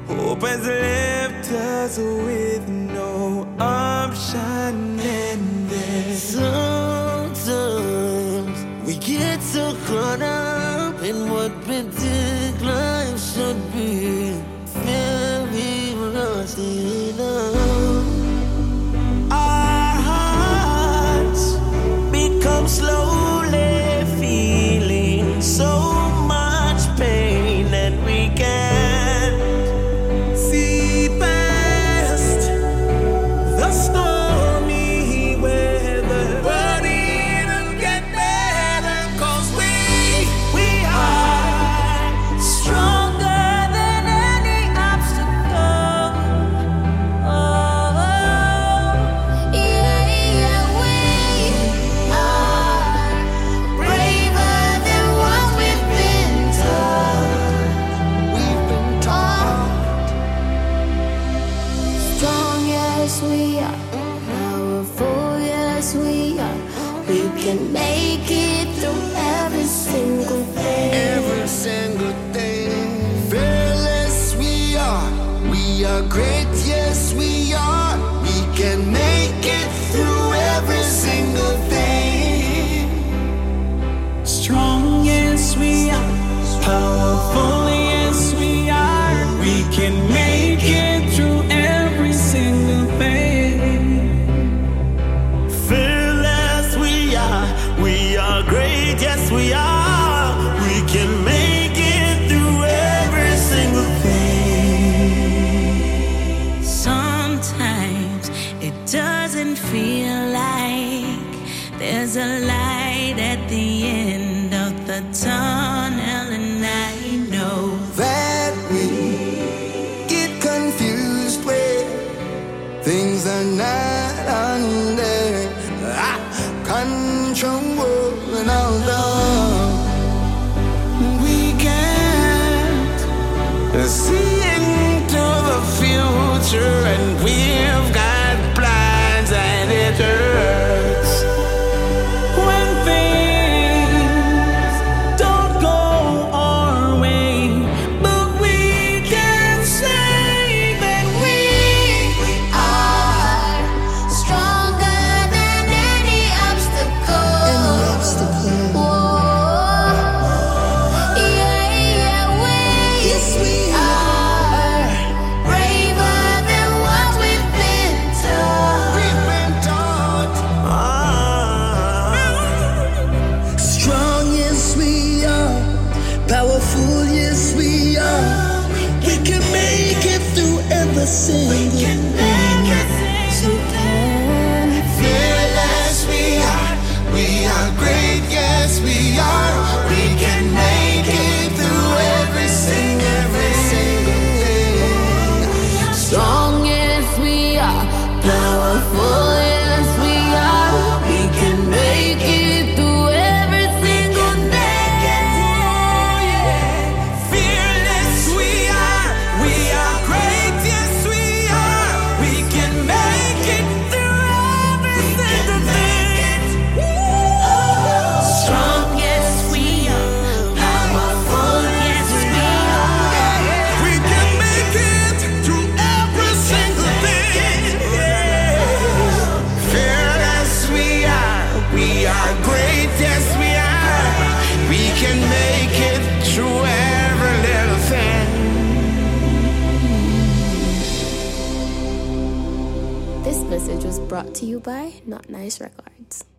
Hope has left us with no option, and then sometimes we get so caught up in what we think life should be. Feel we've lost enough. our hearts become slowly feeling so much pain that we can't see past the stormy weather. But it'll get better, 'cause we are stronger than any obstacle. Oh, Yeah, we are braver than what we've been told. We've been taught. Strong, yes we are. Powerful, yes we are. We can make it through every single day. Every single day. Fearless we are. We are great, yes we are. We can make it through every single thing. Strong, yes we are. Powerful, yes we are. We can make it through every single thing. Fearless we are. We are great, yes we are. We can make it through every single thing. Sometimes it doesn't feel like there's a light at the end of the tunnel, and I know That we get confused when things are not under our control, and although we can't see into the future, and we've got plans, and it hurts When things don't go our way, but we can say that we are stronger than any obstacle. Whoa. Yeah, we are braver than what we've been told. we've been taught. Strong, yes we are. Powerful, yes we are. We can make it through every single thing. Fearless we are. We are great, yes we are. We can make it through every single thing. Strong, yes we are. Powerful, yes we are. We can make it through every single day. fearless we are. We are great, yes we are. We can make it through every single thing. strong, yes we are. Powerful, yes we are. We can make it through every single thing. Fearless we are. We are great, yes we are. We can make it through every little thing. This message was brought to you by Not Nice Records.